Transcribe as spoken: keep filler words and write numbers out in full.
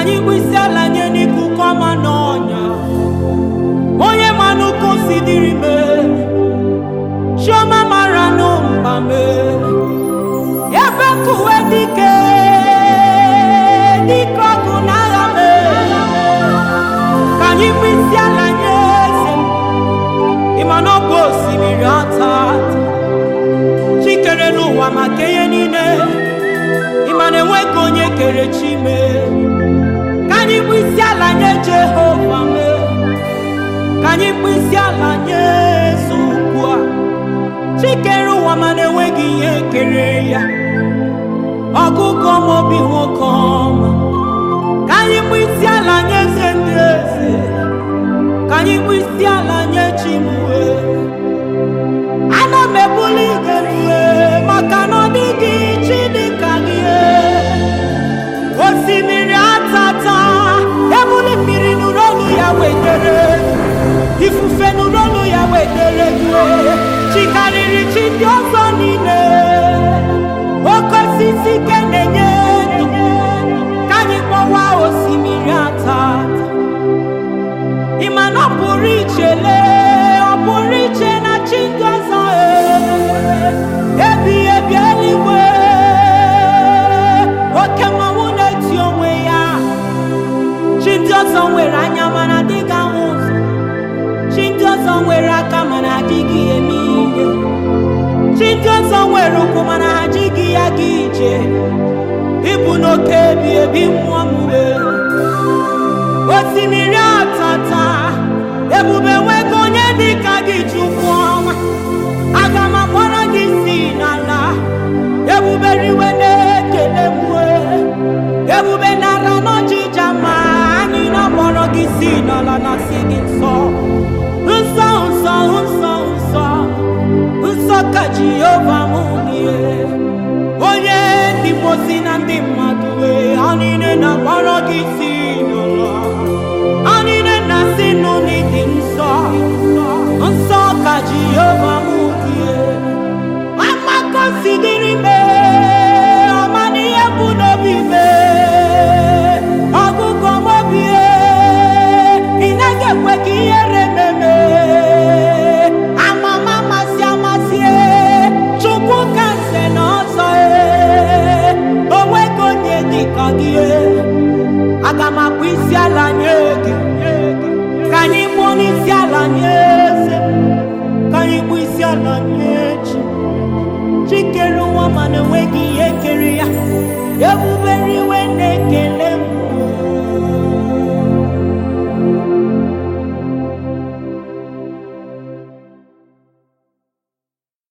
anyị kwụsị ala nye n'ikuku ọma n'ọnya onye manụ kosi dịrị me chioma mara n'ụmba me ebe kuwe dike dike ọgụ n'agha me ka anyị kwụsị ala nye eze ịma na ọ bụ osimiri ata chikere n'ụwa maka ihe niile ịma na enweghị onye kere chime ka anyị kwụsị ala nye Jehova me ka anyị kwụsị ala nye eze ukwu a chikere ụwa mana enweghị ihe kere ya ọgụgụ ọmọbi nwoke ọma ka anyị kwụsị ala nye eze ndị eze ka anyị kwụsị ala nye Chimue ana m ebuli igerie maka na ọ dịghị chi dịka gị osimiri atata ebuli mmiri nụrụ olu ya wetere ifufe nụrụ olu ya wetere gị chi karịrị chi ndị ọzọ niile oke osisi ke na-enye ndụ ka anyị kpọwa osimiri atata ịma na ọ pụrụ iche lee ọ pụrụ iche na chi ndị ọzọ ebi ebi eluigwe oke mmanwụ na-eti onwe ya chi ndị ọzọ nwere anya mana adịghị ahụ ụzọ chi ndị ọzọ nwere aka mana adịghị eme ihe chi ndị ọzọ nwere ụkwụ mana ha adịghị ya gị ije ịbụ n'oke ebi ebi mmụọ mgbe osimiri atata ebube nweghị onye dịka gị Chukwu ọma aga m akpọrọ gị si n'ala ebube riwe na-ekele mwe ebube nara n'ọjịja ma anyị na-akpọrọ gị si n'ala na si gị nsọ nsọ nsọ nsọ nsọ nsọ ka Jehova mụ nie onye ndị mozi na ndị mmadụ wee ha niile na-akpọrọ gị si n'ala ha niile na-asị n'ụlọ dị nsọ nsọ ka Jehova mụ nie amaka si dịrị me ọma n'ihe bụ n'obi me ọgụgụ ọmọbi ị naghị ekwe ka ihere meme amama amasị amasị Chukwu ka nse na ọzọ onweghị onye dịka gị aga m akpụ isi ala nye gị ka anyị kpụọ n'isi ala nye eze ka anyị kpụ isi ala nye chi chikere ụwa mana enweghị ihe kere ya ebube iwe na-ekele